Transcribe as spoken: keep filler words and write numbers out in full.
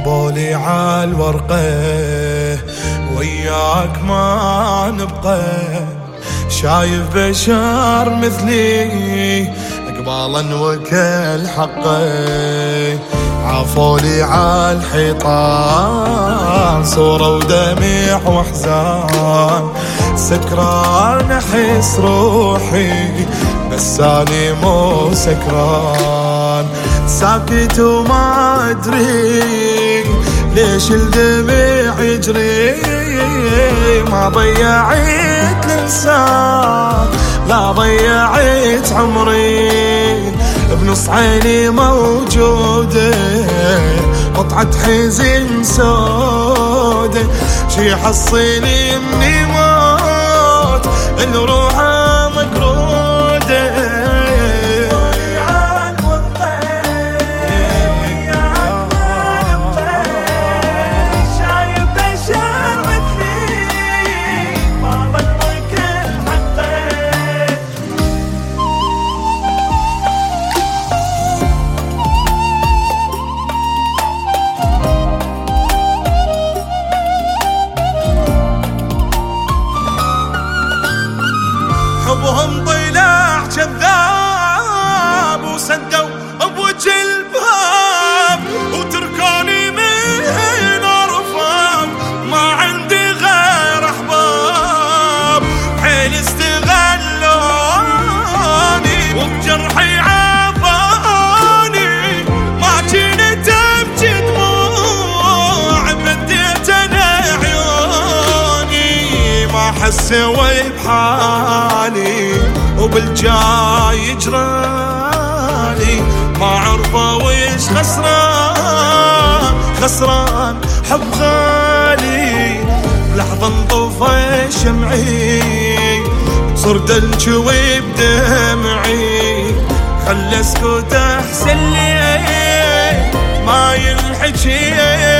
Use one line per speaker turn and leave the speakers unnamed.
بولي عالورقة وياك ما نبقى، شايف بشر مثلي اقبالا وكل حقه، عافولي عالحيطان صورة ودمع وحزان، سكران احس روحي بس اني مو سكران، ساكت وما ادري ليش الدمع يجري، ما ضيعت الانسان لا ضيعت عمري، بنص عيني موجودة قطعة حزن سودة، شي حصيلي مني موت الروحة مقرودة. حبهم طلع كذاب وسدوا بوجه الباب، وتركوني من ارفاق ما عندي غير احباب، حيل استغلوني وبجرحي عافوني، ما كنت ابكي دموع بديت انا عيوني، ما حسوا بحالي وبالجاي يجرالي، ما عرفوا ويش خسران خسران حب غالي، بلحظة انطفى شمعي صرت انجوي بدمعي، خلى اسكت احسن لي ما ينحكي.